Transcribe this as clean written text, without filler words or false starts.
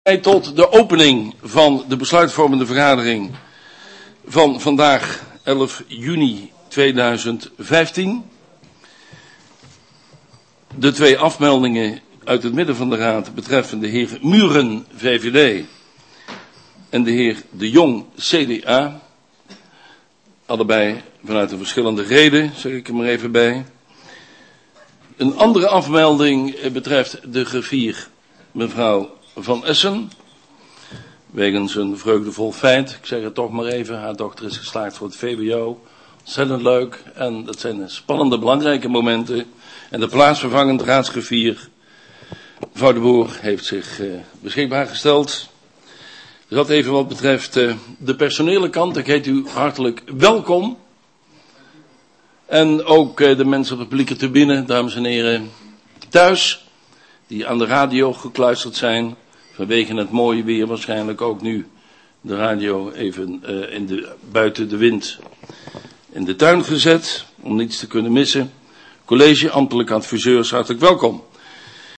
Tot de opening van de besluitvormende vergadering van vandaag 11 juni 2015. De twee afmeldingen uit het midden van de raad betreffen de heer Muren, VVD, en de heer De Jong, CDA. Allebei vanuit een verschillende reden, zeg ik er maar even bij. Een andere afmelding betreft de griffier mevrouw Van Essen, wegens een vreugdevol feit. Ik zeg het toch maar even, haar dochter is geslaagd voor het VWO. Ontzettend leuk en dat zijn spannende, belangrijke momenten. En de plaatsvervangend raadsgriffier, mevrouw de Boer, heeft zich beschikbaar gesteld. Dus dat even wat betreft de personele kant. Ik heet u hartelijk welkom. En ook de mensen op de publieke tribune, dames en heren, thuis, die aan de radio gekluisterd zijn. Vanwege het mooie weer waarschijnlijk ook nu de radio even buiten de wind in de tuin gezet. Om niets te kunnen missen. College, ambtelijke adviseurs, hartelijk welkom.